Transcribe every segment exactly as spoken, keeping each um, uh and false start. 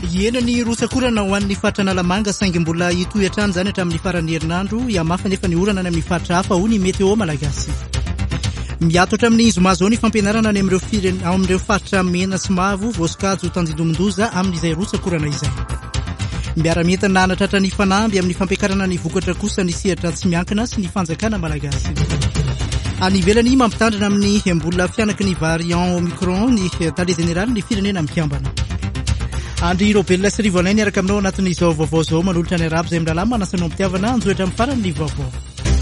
Iena ny rosakorana ho an'ny fatrana lamanga saingy mbola itoy hatrany zany hatramin'ny farany herinandro iamafa nefa ny orana any amin'ny fatra hafa ho ny meteo malagasy. Miato hatramin'ny zoma zao ny fampianarana any amin'ireo fireny ao amin'ireo fatra mena sy mavo voasikajo tanjindomondoza amin'izay rosakorana izay. Miara-mientana anatratra ny fanamby amin'ny fampiakarana ny vokatra kosa ny sehatra tsy miankina sy ny fanjakana malagasy. Any ivelany mampitandrina amin'ny mbola fianaky ny variant Omicron ny tale général ny firenena mikambana. Andry Robella sy Rivoanay niaraka aminao anatin'izao vaovao zao manolotra ny arabo izay midalama anasanao mitiavana anjoetra amin'ny farany ny vaovao.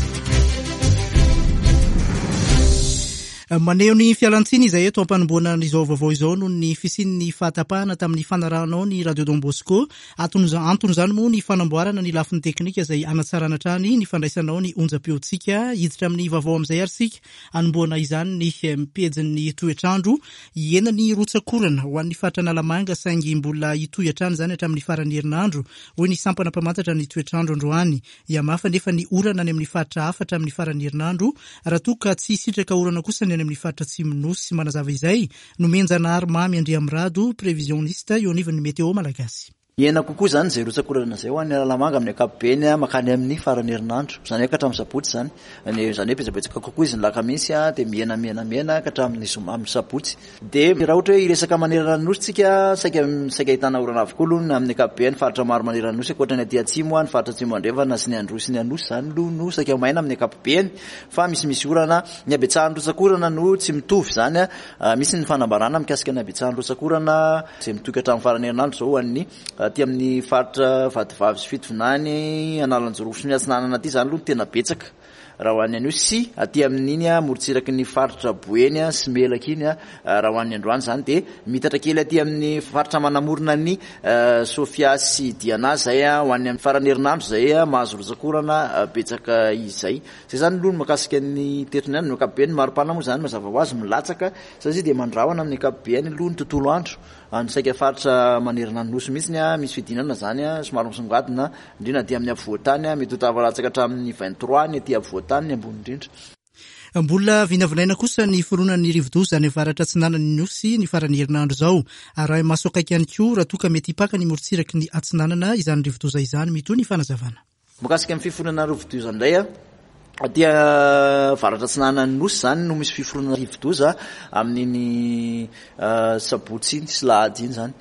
Maneho ny fialantsiny izay eto ampanomboana n'izao vaovao izao noho ny fisian'ny fahatapahana tamin'ny fanaranao ny Radio Don Bosco antony izany moa ny fanamboarana ny lafiny teknika izay anatsarana hatrany ny fandraisanao ny onjam-peontsika hiditra amin'ny vaovao amin'izay ary sika anomboana izany ny mipejin'ny toetrandro iena ny rotsakorana ho an'ny fatrana lamanga saingy mbola itoy hatrany zany hatramin'ny farany herinandro hoy ny sampana mpamantatra ny toetrandro androany iamafa nefa ny orana any amin'ny fatra hafa hatramin'ny farany herinandro raha toa ka tsy sitraka orana kosa ny amin'ny fatra Atsimo-Nosy sy manazava izay nomenjana ary mamy Andriamrado prévisioniste eo anivon'ny meteo malagasy. Iena kokoa zany zay rotsakorana zay ho an'ny lamanga amin'ny ankapobeny makany amin'ny farany herinandro zany hoe ka hatramin'ny sabotsy zany ny zany hoe betsabetsaka kokoa izy ny lakamisy dia miena miena miena ka hatramin'ny amin'ny sabotsy dia raha ohatra hoe iresaka manerana ny nosy tsika saika saika ahitana orana avokoa aloha amin'ny ankapobeny faritra maro manerana ny nosy ohatra ny aty atsimo ny faritra atsimo andrefana sy ny androy sy ny anosy zany aloha no saika maina amin'ny ankapobeny fa misy misy orana ny abetsahan'ny rotsakorana no tsy mitovy zany misy ny fanambarana mikasika ny abetsahan'ny rotsakorana izay mitoky hatramin'ny farany herinandro zao an'ny aty amin'ny faritra vadivavy sy fitovinany analanjorofo sy ny atsinanana aty zany aloha tena betsaka raha ho an'ny anosy sy aty amin'iny morotsiraky ny faritra boeny sy melaka iny raha ho an'ny androany zany dia mitatra kely aty amin'ny faritra manamorona ny Sofia sy Diana zay ho an'ny amin'ny farany herinandro zay mahazo rotsakorana betsaka izay zay zany aloha no makasika ny tetrony any ny ankapobeny maripana moa zany mazava ho azy milatsaka satria dia mandrahona amin'ny ankapobeny aloha ny tontolo andro any saika faritra manerana ny nosy mihitsy misy fidinana zany somary misongadina indrindra aty amin'ny afovoantany mety ho tavalatsaka hatramin'ny vingt-trois ny aty afovoantany ambony indrindra. Mbola vinavinaina kosa ny foronan'ny rivodoza any avaratra atsinanan'ny nosy ny farany herinandro zao ary masokaiky ihany koa raha toa ka mety hipaka ny morotsiraky ny atsinanana izany rivodoza izany mitoy ny fanazavana. Mikasika amin'ny fiforonana rivodoza indray aty varatra atsinanan'ny nosy zany no misy fiforonana rivodoza amin'iny sabotsy iny sy lahady iny zany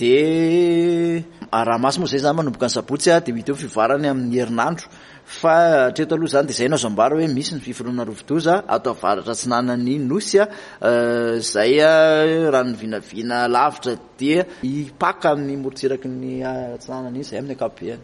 dia raha masy moa zay zany manomboka ny sabotsy dia mety eo fivarany amin'ny herinandro fa treto aloha zany dia zay no azo ambara hoe misy ny fiforonana rivodoza ato avaratra atsinanan'ny nosy zay raha ny vinavina lavitra dia hipaka amin'ny morotsiraky ny atsinanana iny zay amin'ny ankapobeny.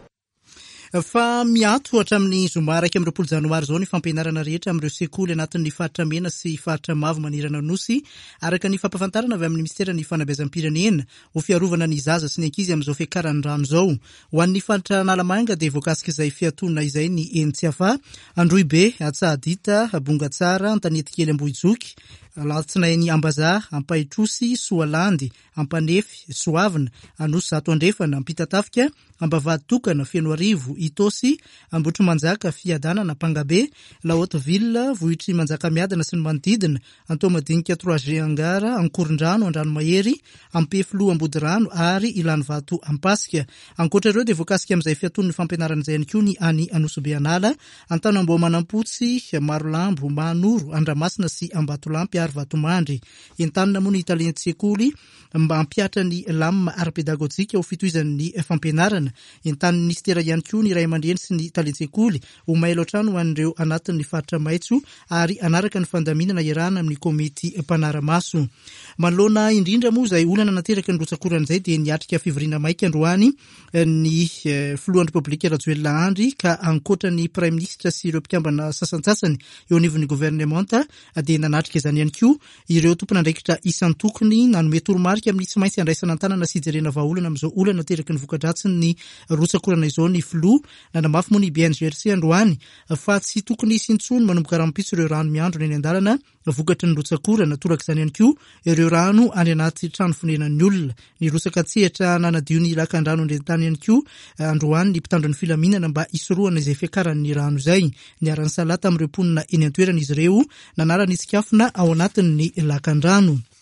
Fa miato hatramin'ny zoma iraika amby roapolo janoary zao ny fampianarana rehetra amin'ireo sekoly anatin'ny faritra mena sy faritra mavo manirana nosy araka ny fampafantarana avy amin'ny ministera ny fanabeazam-pirenena ho fiarovana ny zaza sy ny ankizy amin'izao fiakaran'ny rano zao ho an'ny faritra Analamanga dia voakasika izay fiatonana izay ny Entsiafa, Androibe, Antsahandita, Bongatsara, Antanety kely Ambohijoky, Latsinainy Ambazaha, Ampahitrosy, Soalandy, Ampanefy, Soavina, Anosy Zato Andrefana, Ampitatafika, Ambavady Tokana, Fenoarivo, Itosy, Ambotromanjaka, Fiadanana, Pangabe, Lahaotoville, Vohitry Manjakamiadana sy ny manodidina, Antomadinika trois G Angara, Ankorondrano, Andranomahery, Ampefilo, Ambodirano ary Ilanovato, Ampasika. Ankoatra ireo dia voakasika amin'izay fiaton'ny fampianarana izay ihany koa ny any Anosobeanala, Antanambo Manampotsy, Marolambo, Manoro, Andramasina sy Ambatolampy ary Vatomandry. Entanina moa ny Italien Tsekoly mba hampiatra ny lamma ara-pedagojika ho fitohizan'ny fampianarana. Entan'ny ministera ihany koa ny Ray aman-dreny sy ny Italien Tsekoly ho mailo hatrany ho an'ireo anatin'ny faritra maitso ary anaraka ny fandaminana iarahana amin'ny komity mpanaramaso. Manoloana indrindra moa izay olana nateraka ny rotsakorana izay dia niatrika fivoriana maika androany ny filohan'ny Repoblika Rajoelina Andry ka ankoatra ny Prime Ministre sy ireo mpikambana sasantsasany eo anivon'ny gouvernemanta dia nanatrika izany ihany koa ireo tompon'andraikitra isan-tokony nanome toromarika amin'ny tsy maintsy andraisana an-tanana sy hijerena vahaolana amin'izao olana nateraky ny voka-dratsiny ny rotsakorana izao ny flo nanamafy moa ny B N G R C androany fa tsy tokony sintsony manomboka rahampitso ireo rano miandro ny any an-dalana vokatry ny rotsakorana toraka izany ihany koa ireo rano any anaty trano fonenan'ny olona ny rotsaka tsehatra nanadio ny lakan-drano andrentany ihany koa androany ny mpitandro ny filaminana mba isoroana izay fiakaran'ny rano izay niarany salata amin'ireo mponina eny an-toerana izy ireo nanarany itsikafona ao anatin'ny lakan-drano.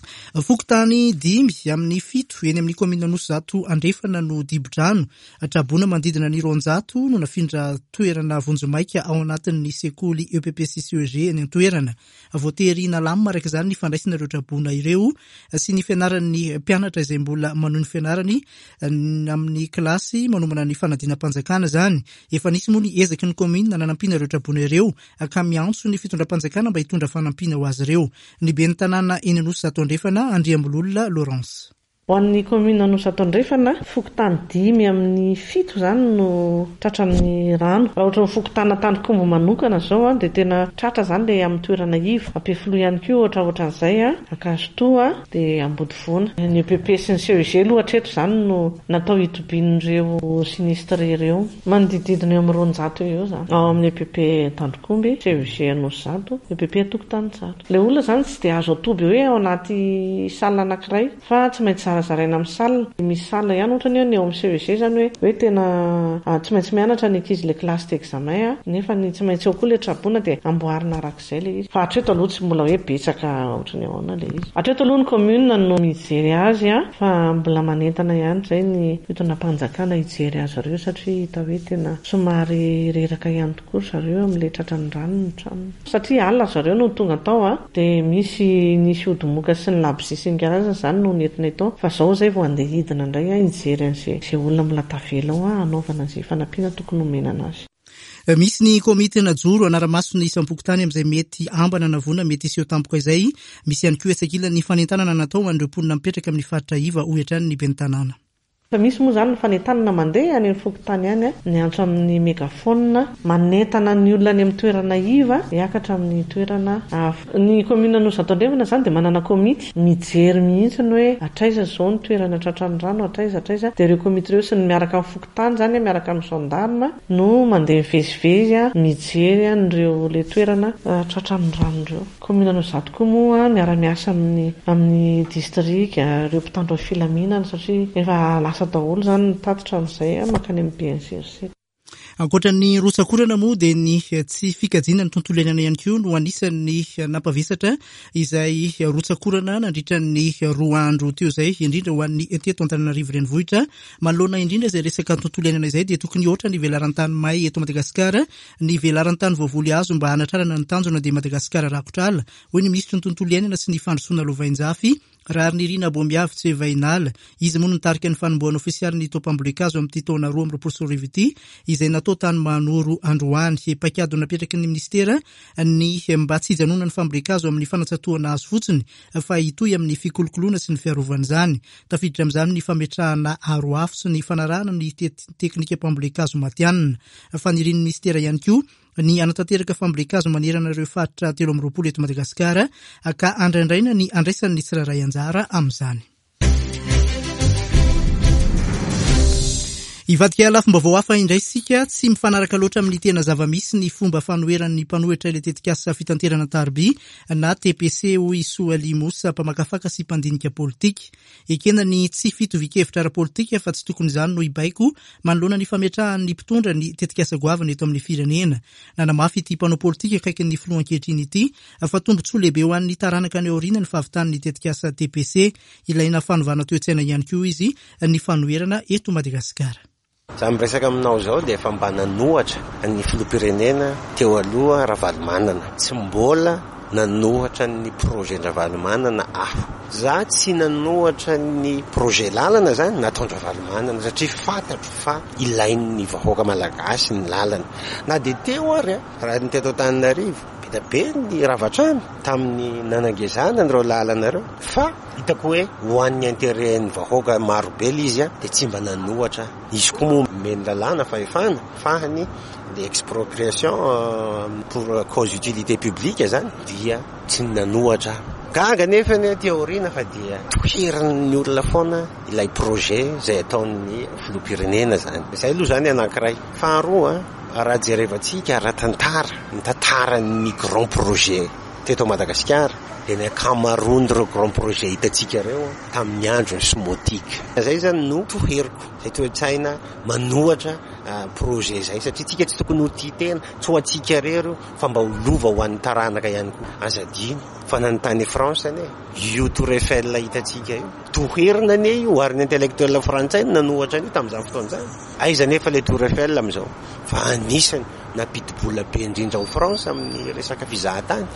Fokontany dimy amin'ny fito eny amin'ny komina Nosy zato andrefana no dibo-drano. Trabona mandidina ny roanjato no nafindra toerana vonjomaika ao anatin'ny sekoly E P P C C E G eny an-toerana. Voatery nalamina araka izany ny fandraisana ireo trabona ireo sy ny fianaran'ny mpianatra izay mbola manohy ny fianarany amin'ny kilasy manomana ny fanadina-panjakana zany. Efa nisy moa ny ezaky ny komina nanampiana ireo trabona ireo ka miantso ny fitondram-panjakana mba hitondra fanampiana ho azy ireo. Ny ben'ny tanàna eny Nosy zato andrefana Andriambololona Laurence. Ho an'ny komina Nosy zato andrefana, fokontany dimy amin'ny fito zany no tratra amin'ny rano. Raha ohatra fokotana tandrok'omby manokana zao dia tena tratra zany le amin'ny toerana iva. Ampefilo ihany koa ohatra ohatran'izay a, Akazotoa dia Ambodivoana. Ny E P P sy ny C E G aloha hatreto zany no natao hitobian'ireo sinistre ireo. Manodididina eo amin'ny roanjato eo zany. Ao amin'ny E P P tandrok'omby, C E G Nosy zato, E P P tokotany zato. Le olona zany tsy dia azo atoby hoe ao anaty sala anankiray fa tsy maintsy zaraina amin'ny salina. Misy salina ihany ohatra ny eo amin'ny C E G zany hoe hoe tena tsy maintsy mianatra ny ankizy le classe d'examen nefa ny tsy maintsy eo koa le trabona dia amboarina arak'izay le izy. Fa hatreto aloha tsy mbola hoe betsaka ohatra ny ahoana le izy. Hatreto aloha ny commune no mijery azy a fa mbola manentana ihany zay ny fitondram-panjakana hijery azy ireo satria hita hoe tena somary reraka ihany tokoa zareo amin'le tratran'ny rano ny trano. Satria alina zareo no tonga tao a dia misy ny fiodimoka sy ny labosisingarazana zany no nentina itao. Fa zao zay vao andeha hidina indray a hijery an'izay izay olona mbola tavela ao a hanaovana izay fanampiana tokony omenana azy. Misy ny komite najoro anara-masony isam-pokotany amin'izay mety ambana navona mety iseho tampoka izay. Misy ihany koa etsakila ny fanentanana natao an'ireo mponina mipetraka amin'ny faritra iva ho etrany ny ben'ny tanàna. Misy moa zany ny fanentanana mandeha any amin'ny fokotany any ny antso amin'ny megafona manentana ny olona any amin'ny toerana iva hiakatra amin'ny toerana hafa. Ny komina Nosy zato andrefana zany dia manana komity mijery mihitsy ny hoe atraiza zao ny toerana tratran'ny rano, atraiza atraiza dia ireo komity ireo sy ny miaraka amin'ny fokotany zany miaraka amin'ny gendarme no mandeha mivezivezy mijery an'ireo le toerana tratran'ny rano ireo. Komina Nosy zato koa moa miara-miasa amin'ny amin'ny district ireo mpitandro filaminana satria efa lasa daholo zany ny tatitra amin'izay makany amin'ny B N C R C. Ankoatran'ny rotsakorana moa dia ny tsy fikajiana ny tontolo iainana ihany koa no anisan'ny nampavesatra izay rotsakorana nandritra ny roa andro teo izay indrindra ho an'ny teto Antananarivo renivohitra. Manoloana indrindra izay resaka tontolo iainana izay dia tokony ohatra ny velaran-tany may eto Madagasikara, ny velaran-tany voavoly azo mba hanatrarana ny tanjona dia Madagasikara rakotra ala. Hoy ny ministry ny tontolo iainana sy ny fandrosoana Lovainjafy Rary Nirina Bomiavy tsy vainala. Izy moa nitarika ny fanombohana ofisialy ny topam-bolikazo amin'ny taona roa amby roapolo sy roa arivo ity izay natao tany manoro androany. Pakado napetraky ny ministera ny mba tsy hijanona ny fambolikazo amin'ny fanatsatoana azy fotsiny fa hitoy amin'ny fikolokoloana sy ny fiarovana izany. Tafiditra amin'izany ny fametrahana aro afo sy ny fanarahana ny teknika mpambolikazo matianina. Fa nirin'ny ministera ihany koa ny anatanteraka fambolikazo manerana ireo faritra telo amby roapolo eto Madagasikara ka andraindraina ny andraisan'ny tsirairay anjara amin'izany. Ivadika lafim-baovao hafa indray sika tsy mifanaraka loatra amin'ny tena zava-misy ny fomba fanoheran'ny mpanohitra ilay tetikasa fitanterana Tarby na T P C hoy Soa Limosa mpamakafaka sy mpandinika politika. Ekena ny tsy fitovin-kevitra ara-politika fa tsy tokony izany no ibaiko manoloana ny fametrahan'ny mpitondra ny tetikasa goavana eto amin'ny firenena. Nanamafy ity mpanao politika akaiky ny filoha ankehitriny ity fa tombontsoa lehibe ho an'ny taranaka ny aoriana ny fahavitan'ny tetikasa T P C ilaina fanovana toe-tsaina ihany koa izy ny fanoherana eto Madagasikara. Za miresaka aminao zao dia efa mba nanohatra ny filoham-pirenena teo aloha Ravalomanana. Tsy mbola nanohatra ny projet Ravalomanana afo. Za tsy nanohatra ny projet lalana zany natao Ravalomanana satria fantatro fa ilain'ny vahoaka malagasy ny lalana. Na dia teo ary raha ny teto Antananarivo be be ny ravatrano tamin'ny nanangezana ireo lalana ireo fa hitako hoe ho an'ny intérêt-ny vahoaka maro be izy dia tsy mba nanohatra. Izy koa moa meny lalàna fahefana fahany le expropriation pour cause utilité publique zany dia tsy nanohatra. Gaga nefa ny teoriana fa dia toheran'ny olona foana ilay projet izay ataon'ny filoham-pirenena zany. Izay aloha zany anankiray. Faharoa raha jerevantsika raha tantara ny tantaran'ny grand projet teto Madagasikara dia ny ankamaroany ireo grand projet hitantsika ireo tamin'ny andro ny smotika. Zay zany no toheriko zay toe-tsaina manohatra projet zay satria tsika tsy tokony ho tia tena tsy ho atsika rero fa mba holova ho an'ny taranaka ihany koa. Azadiny fa nanontany France ane io Tour Eiffel hitantsika io toherina ane io ary ny intellectuel frantsay nanohatra an'io tamin'izany fotoan'izany. Aiza nefa le Tour Eiffel amin'izao fa anisany napidi-bola be indrindra ao France amin'ny resaka fizahatany.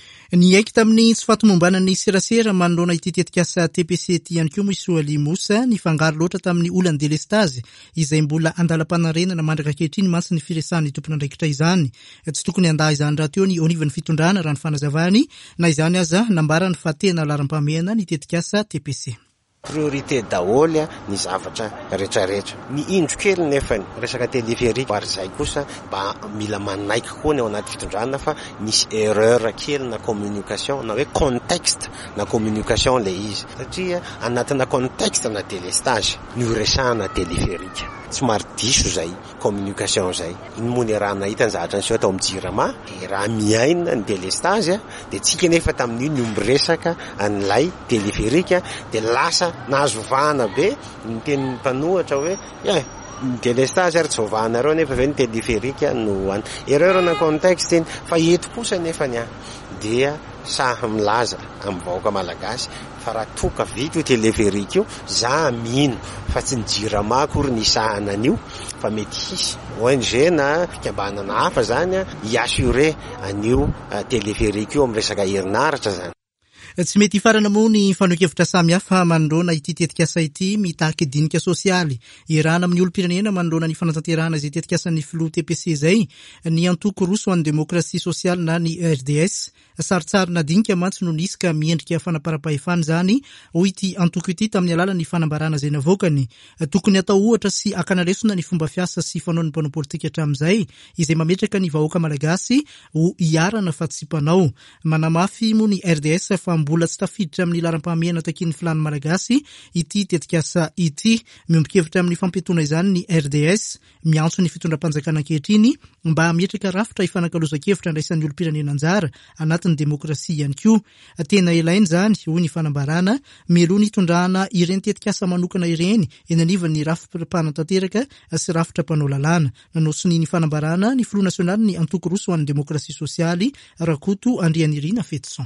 Ny aiky tamin'ny tsy fatomombanana ny serasera manoloana ity tetikasa T P C ity ihany koa Moisoa Limosa ny fangaro loatra tamin'ny olany delestazy izay mbola andalam-panarenana mandraka ankehitriny mantsy ny firesahany tompon'andraikitra izany. Tsy tokony handaha izany raha teo ny onivany fitondrana raha ny fanazavany na izany aza nambarany fa tena laram-pameana ny tetikasa T P C. Priorité daholy ny zavatra rehetrarehetra. Ny indro kely nefany resaka teleférika ary zay kosa mba mila manaiky koa ny ao anaty fitondrana fa nisy erreur kely na communication na hoe contexte na communication le izy satria anatina contexte na délestage ny resahana teleférika tsy maro diso zay communication zay. Iny moa ny raha nahita ny zavatra niseo atao amin'ny jirama de raha miaina ny délestage de tsika nefa tamin'io ny ombiresaka an'ilay teleférika de lasa nahazo vahana be ny tenin'ny mpanohatra hoe eh ny délestage ary tsy vahanareo nefa ve ny teleférika no any erreur na contexte iny fa eto kosa nefa ny dia saha milaza amin'ny vahoaka malagasy fa raha toka vita io teleférika io za mino fa tsy ny jirama akory ny sahana an'io fa mety hisy O N G na fikambanana hafa zany iassurer an'io teleférika io amin'ny resaka herinaratra zany. Tsy mety hifarana moa ny fanohikevitra samihafa manoloana ity tetikasa ity mitaky dinika sosialy irana amin'ny olo-pirenena manoloana ny fanatanterahana izay tetikasan'ny filoha T P C zay ny antoko roso an'ny demokrasia sosialy na ny R D S saritsary na dinika mantsy no nisy ka miendrika fanapara-pahefany zany hoy ity antoko ity tamin'ny alalan'ny fanambarana izay navokany. Tokony atao ohatra sy akanaresona ny fomba fiasa sy fanaon'ny mpanao politika hatramin'izay izay mametraka ny vahoaka malagasy ho iarana fa tsy mpanao. Manamafy moa ny R D S fa mbola tsy tafiditra amin'ny laram-pahamehana takin'ny filany malagasy ity tetikasa ity. Miombon-kevitra amin'ny fampitona izany ny R D S miantso ny fitondram-panjakana ankehitriny mba hametraka rafitra hifanankalozan-kevitra andraisan'ny olo-pirenena anjara anatin'ny demokrasia ihany koa. Tena ilainy zany hoy ny fanambarana melo ny itondrana ireny tetikasa manokana ireny eny anivany rafim-panatanteraka sy rafitra-panao lalàna. Nanosony ny fanambarana ny filoha nasionaly ny antoko roso ho an'ny demokrasia sosialy Rakoto Andrianirina Fetson.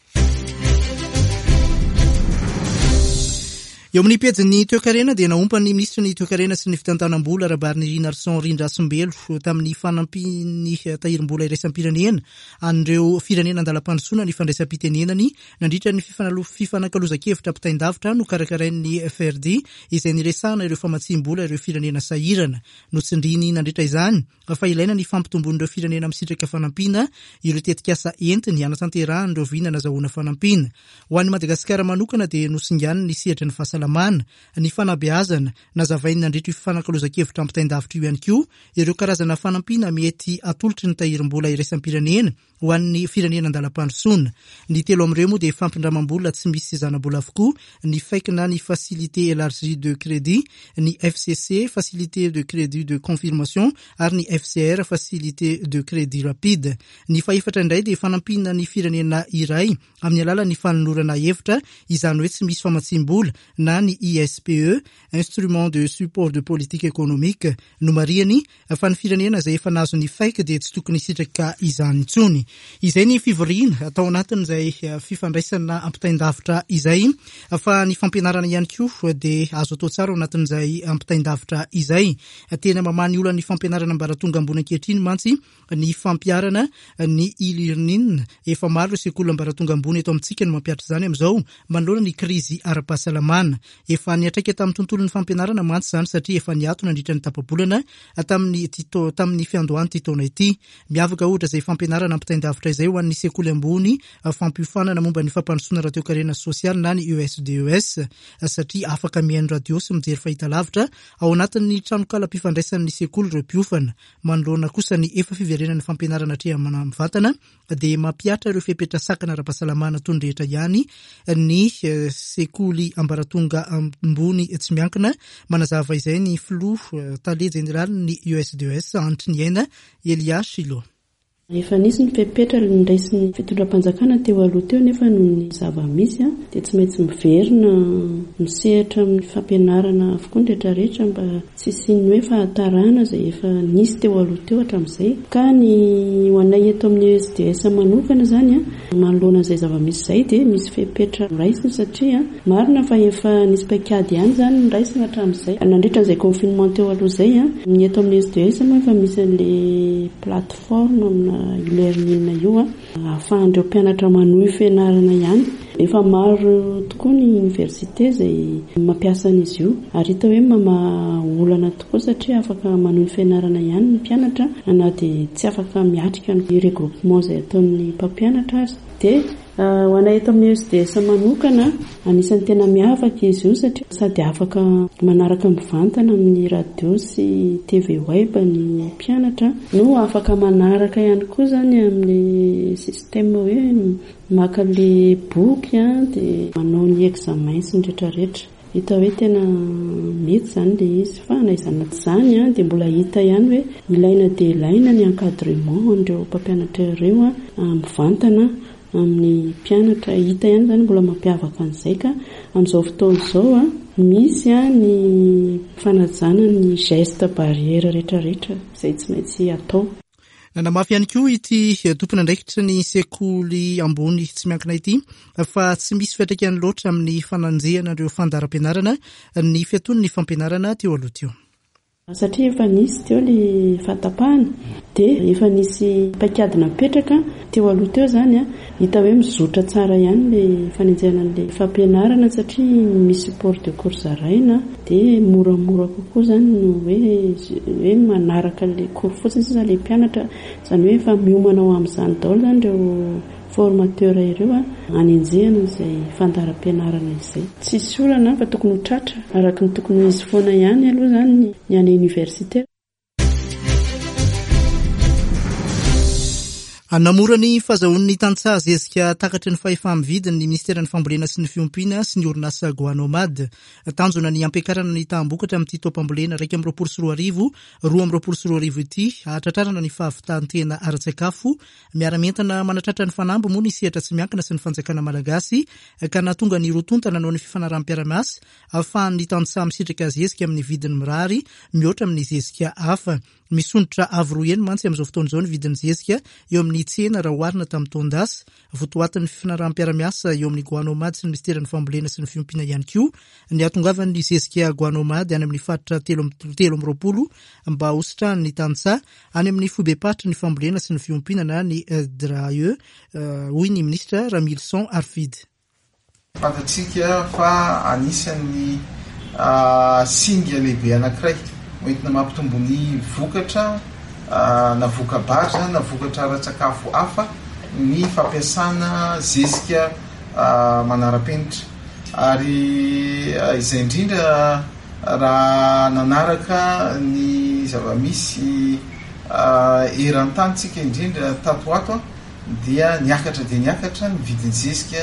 Eo amin'ny pejy toekarena dia naompany ministra ny toekarena sy ny fitantanam-bola Rabariny Rinarson Rindrasimbelo tamin'ny fanampiny tahirim-bola iraisam-pirenena an'ireo firenena andalam-pandrosoana ny fandraisam-pitenenany nandritra ny fifanankalozan-kevitra ampitain-davitra no karakarain'ny F R D izay niresahana ireo famatsim-bola ireo firenena sahirana. Notsindriny nandritra izany fa ilaina ny fampitomboan'ireo firenena misitraka fanampiana ireo tetikasa entiny anatanterahana ireo vina nazahoana fanampiana. Ho an'ny Madagasikara manokana dia nosingana ny sehatra ny fahasalamana, ny fanabeazana nazavainy nandritra fifanankalozan-kevitra ampitain-davitra io ihany koa ireo karazana fanampiana mety atolotry ny tahirim-bola iraisam-pirenena ho an'ny firenena andalam-pandrosoana. Ny telo amin'ireo moa dia fampindramam-bola tsy misy zana-bola avokoa, ny F E C na ny facilité élargie de crédit, ny F C C facilité de crédit de confirmation ary ny F C R facilité de crédit rapide. Ny faefatra indray dia fanampiana ny firenena iray amin'ny alalan'ny fanolorana hevitra izany hoe tsy misy famatsim-bola na ny I S P E instrument de support de politique économique no mariany fa ny firenena izay efa nazo ny F E C dia tsy tokony hisitraka izany intsony. Izay ny fivoriana atao anatin'izay fifandraisana ampitain-davitra izay fa ny fampianarana ihany koa dia azo atao tsara anatin'izay ampitain-davitra izay. Tena mamany olana ny fampianarana ambaratonga ambony ankehitriny mantsy ny fampiarana ny e-learning efa maro ireo sekoly ambaratonga ambony eto amintsika no mampiatra izany amin'izao manoloana ny krizy ara-pahasalamana. Efa niatraika tamin'ny tontolon'ny fampianarana mantsy izany satria efa niato nandritra ny tapabolana tamin'ny tamin'ny fiandohany ty taona ity. Miavaka ohatra izay fampianarana ampitain-davitra izay ho an'ny sekoly ambony fampiofanana momba ny fampandrosoana radio-karena sosialy na ny E S D E S satria afaka mihaino radio sy mijery fahitalavitra ao anatin'ny tranokala-mpifandraisan'ny sekoly ireo mpiofana. Manoloana kosa ny efa fiverenan'ny fampianarana atria manavatana dia mampiatra ireo fepetra sakana ara-pahasalamana toy ny rehetra ihany ny sekoly ambaratonga ambony tsy miankina. Manazava izay ny filoha tale jeneraly ny E S D E S Antry Niaina Elias Shilo. Efa nisy ny fepetra niraisy fitondram-panjakana teo aloha teo nefa noho ny zava-misy a dia tsy maintsy miverina misehatra amin'ny fampianarana avokoa ny rehetrarehetra mba tsy siny hoe fahatarana izay efa nisy teo aloha teo hatramin'izay. Ka ny ho anay eto amin'ny E S D S manokana izany a manoloana izay zava-misy izay dia misy fepetra raisina satria marina fa efa nisy paikady ihany izany ny raisina hatramin'izay. Nandritra izay confinement teo aloha izay a ny eto amin'ny E S D S moa efa misy an'ilay plateforme amina e-learning io a ahafahan'ireo mpianatra manohy fianarana ihany. Efa maro tokoa ny université izay mampiasa an'izy io ary hita hoe mamaolana tokoa satria afaka manohy fianarana ihany ny mpianatra na dia tsy afaka miatrika ny regroupement izay ataon'ny mpampianatra azy. Dia ho anay eto amin'ny E S D S manokana anisan'ny tena miavaka izy io satria sady afaka manaraka mivantana amin'ny radio sy T V web ny mpianatra no afaka manaraka ihany koa izany amin'ny système hoe maka le boky a dia manao ny examen sy ny rehetrarehetra. Hita hoe tena mety izany ilay izy fa na izany tsy izany a dia mbola hita ihany hoe ilaina dia ilaina ny encadrement an'ireo mpampianatra ireo a mivantana amin'ny mpianatra. Hita ihany izany mbola mampiavaka an'izay ka amin'izao fotoana izao a misy a ny fanajana ny geste barrière rehetrarehetra izay tsy maintsy atao. Namafy ihany koa ity tompona andraikitra ny sekoly ambony tsy miankina ity fa tsy misy fiantraikany loatra amin'ny fananjehana ireo fandaharam-pianarana ny fiatoan'ny ny fampianarana teo aloha teo. Satria efa nisy teo ilay fahatapahana dia efa nisy paikady napetraka teo aloha teo izany a hita hoe mizotra tsara ihany ilay fanenjehana an'ilay fampianarana satria misy support de cours zaraina dia moramora kokoa izany no hoe hoe manaraka ilay cours fotsiny sisa ilay mpianatra izany hoe efa miomana ao amin'izany daholo izany ireo formateur ireo a anenjehana izay fandaharam-pianarana izay. Tsisy olana fa tokony ho tratra araka ny tokony ho izy foana ihany aloha izany ny any universitaire. Anamora ny fahazahoan'ny tantsaha zezika takatry ny fahefa-mividin'ny Ministera ny Fambolena sy ny Fiompiana sy ny orinasa Goanomad. Tanjona ny ampiakarana ny tambokatra amin'ity toapambolena raika amby roapolo sy roa arivo, roa amby roapolo sy roa arivo ity, hatratrarana ny fahavitantena ara-tsakafo, miara-mentana manatratra ny fanambo moa ny sehatra tsy miankina sy ny fanjakana malagasy, ka nahatonga ny rotonta nanao ny fifanarahan'ny-piaramasy, ahafahan'ny tantsaha misitrika zezika amin'ny vidiny mirary, mihoatra amin'ny zezika hafa. Misondratra avo roa eny mantsy amin'izao fotoana izao ny vidin'ny zezika eo amin'ny tsena raha oharina tamin'ny taon-dasa, votoatin'ny fifanarahan'ny-piaramiasa eo amin'ny Goanomad sy ny Ministera ny Fambolena sy ny Fiompiana ihany koa, ny ahatongavan'ny zezika Goanomad any amin'ny faritra telo amby roapolo mba hositrahan'ny tantsaha any amin'ny foibepatry ny Fambolena sy ny Fiompiana na ny D R A E, hoy ny Ministra Ramilson Arfid. Fantatsika fa anisan'ny singa lehibe anankiray entina mampitombo ny vokatra na vokabarza na vokatra ara-tsakafo hafa ny fampiasana zezika manara-penitra ary izay indrindra raha nanaraka ny zava-misy eran-tantsika indrindra tato ato dia niakatra dia niakatra ny vidin'ny zezika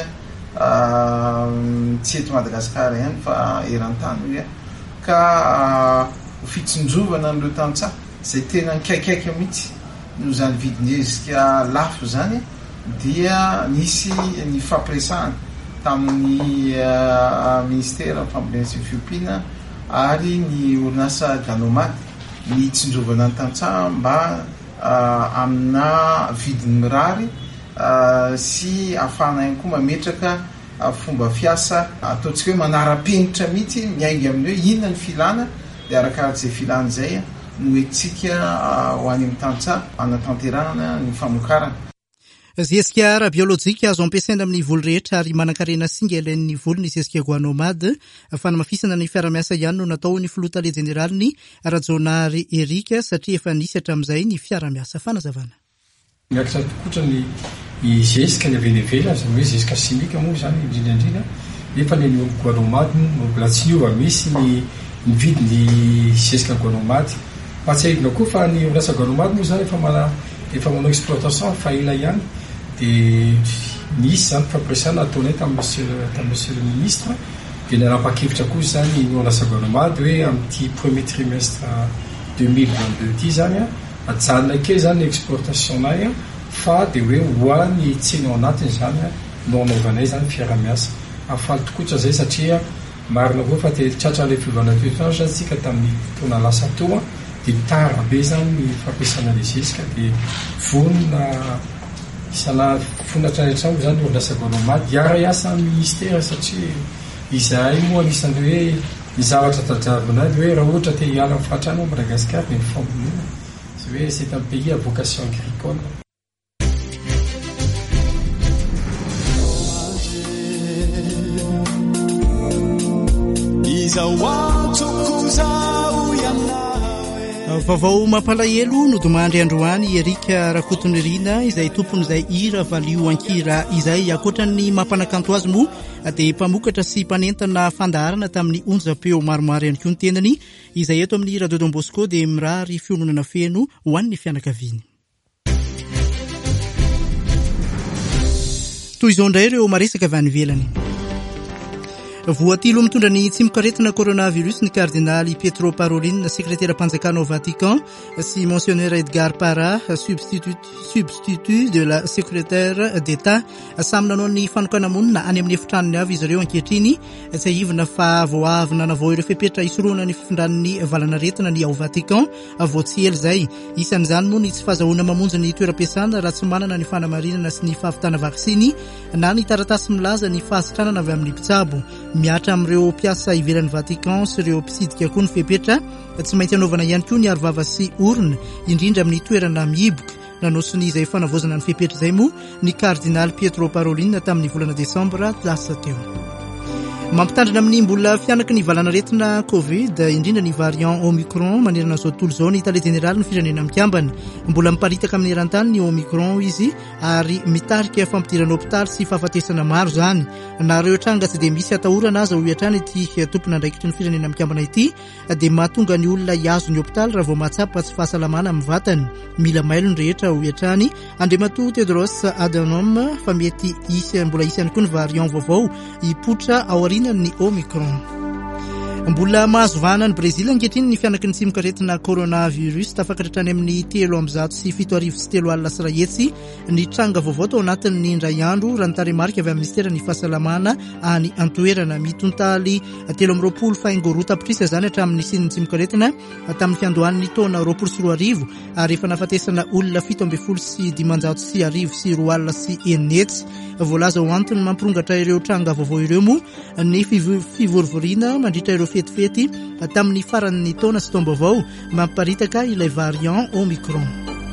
tsy eto Madagasikara ihany fa eran-tany ka fitsinjovana n'ireo tantsaha izay tena nikaikaiky mihitsy noho izany vidin-jezika lafo izany dia nisy ny fampiresahana tamin'ny Ministera Fambolena sy Fiompiana ary ny orinasa Goanomad ny tsinjovana ny tantsaha mba amina vidiny mirary sy ahafahana ihany koa mametraka fomba fiasa ataontsika hoe manara-penitra mihitsy miainga amin'ny hoe inona ny filana dia arakarak'izay filana izay no etsika ho any amin'ny tantsaha anatanterahana ny famokarana. Zezika ara-biolojika azo ampiasaina amin'ny volo rehetra ary manan-karena singa ilain'ny volo ny zezika Goanomad, fanamafisana ny fiara-miasa ihany no natao ny filotale jeneraliny Rajonary Erika satria efa nisy hatramin'izay ny fiara-miasa. Fanazavana. Miakatra tokotra ny zezika ny avelevela izany hoe zezika simika moa izany indrindrandrindra nefa ny Goanomad mbola tsy niova misy ny ny vidin'ny zezika Goanomad. Pahatsiahivina koa fa ny orinasa Goanomad moa izany efa mana efa manao exploitation fa ela ihany dia nisy izany fampiresana ataonay tamin'ny monsieur le ministre dia nanapa-kevitra koa izany ny orinasa Goanomad hoe amin'ity premier trimestre deux mille vingt-deux ity izany a ajanona kely izany ny exportation-nay fa dia hoe hoany tsinao anatiny zany a no anaovanay zany fiara-miasa afaly tokotra zay satria marina koa fa te tratra le filovana toetrandro zany tsika tamin'ny taona lasa toa dia tara be zany ny fampiasana le zesika dia vonona isana fonatra rehetramo zany orinasa gouvernement hiara hiasa amin'ny ministera satria izahay moa anisan'ny hoe ny zavatra tadiavina dia hoe raha ohatra te hiala amin'ny fahatrano ao Madagasikara dia ny fambolena zay hoe c'est un pays à vocation agricole. Vaovao mampalahelo nodomandry androany Erika Rakotonirina izay tompony izay hira valio ankira izay akoatran'ny mampanakanto azy moa dia mpamokatra sy mpanentana fandaharana tamin'ny onjam-peo maromaro ihany koa ny tenany izay eto amin'ny Radio Don Bosco dia mirary fiononana feno ho an'ny fianakaviany. Toy izao indray ireo maresaka avy any ivelany. Voatilo mitondra ny tsimokaretina coronavirus ny kardinaly Pietro Parolin, sekretera-panjakana au Vatican, sy monseigneur Edgar Parra, substitut, substitut de la secrétaire d'État, samy nanao ny fanokana monina any amin'ny efitranony avy izy ireo ankehitriny, tsy ahivina fa voavy nanavao ireo fepetra isoroana ny fifindran'ny valanaretina ny ao Vatican, voatsy ely zay. Isan'izany moa ny tsy fahazahoana mamonjy ny toeram-piasana raha tsy manana ny fanamarinana sy ny fahavitana vaksiny, na ny taratasy milaza ny fahasitranana avy amin'ny mpitsabo. Miatra amin'ireo mpiasa ivelan'ny Vatican sy ireo mpisidika koa ny fepetra tsy maintsy anaovana ihany koa ny arovava sy orona indrindra amin'ny toerana mihiboka. Nanosony izay fanavozana ny fepetra izay moa ny kardinaly Pietro Parolin tamin'ny volana desambra lasa teo. Mampitandrina amin'ny mbola fianaky ny valanaretina Covid indrindra ny variant Omicron manerana izao tontolo izao ny Italie Générale ny firenena mikambana. Mbola miparitaka amin'ny eran-tany ny Omicron izy ary mitarika fampidirana hôpitaly sy fahafatesana maro zany. Na ireo tranga tsy dia misy atahorana aza ho hiatrany ity tompona andraikitry ny firenena mikambana ity dia mahatonga ny olona hiazo ny hôpitaly raha vao mahatsapa tsy fahasalamana amin'ny vatany. Mila mailo ny rehetra ho hiatrany. Andriamatoa Tedros Adhanom fa mety isy mbola isy ihany koa ny variant vaovao hipotra ao ny Omicron. Mbola mahazo vahana ny Brésil ankehitriny ny fianaky ny tsimokaretina coronavirus tafakatra amin'ny telo amby zato sy fito arivo sy telo alina sy iray hetsy ny tranga vaovao tao anatin'ny indray andro raha ny taremarika avy amin'ny ministera ny fahasalamana any antoerana. Mitontaly telo amby roapolo faingo roa tapitrisa zany hatramin'ny sininy tsimokaretina tamin'ny fiandohan'ny taona roapolo sy roa arivo ary efa nafatesana olona fito amby folo sy dimanjato sy arivo sy roa alina sy enina hetsy. Voalaza ho antony mampirongatra ireo tranga vaovao ireo moa ny fivorivoriana mandritra ireo fetifety tamin'ny faran'ny taona sy taom-baovao mamparitaka ilay variant Omicron.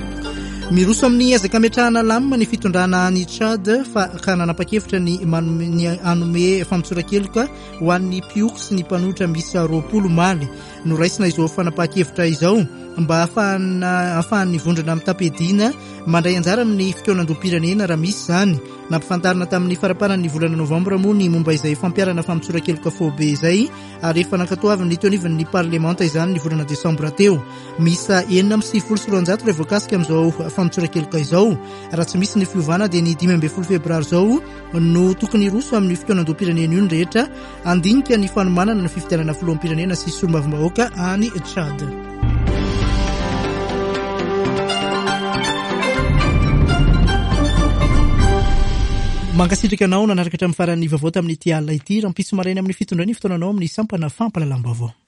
Miroso amin'ny ezaka metrahana lamima ny fitondrana any Tchad fa ka nanapa-kevitra ny anome fampitsorakeloka ho an'ny mpioky sy ny mpanotra misy roapolo maly. Noraisina izao fanapa-kevitra izao mba ahafahan'ny vondrana amin'ny tapedina mandray anjara amin'ny fitoenan-dom-pirenena raha misy zany. Nampifantarina tamin'ny faraparan'ny volana novambra moa ny momba izay fampiarana fampitsorakeloka fobe izay ary efa nankatoavin'ny teonivan'ny parlemanta izany ny volana desambra teo. Misa enina amby sivy folo sy roanjato ilay voakasika amin'izao fampitsorakeloka izao. Raha tsy misy ny fiovana dia ny dimy ambin'ny folo febroary izao no tokony roso amin'ny fitoenan-dom-pirenena io ny rehetra andinika ny fanomanana ny fifidianana filoham-pirenena sy solomavim-bahoaka any Tchad. Mankasitraka anao nanaraka hatramin'ny faran'ny vaovao tamin'ity alina ity raha mpiso maraina amin'ny fitondrany fotoananao amin'ny sampana fampalalam-baovao.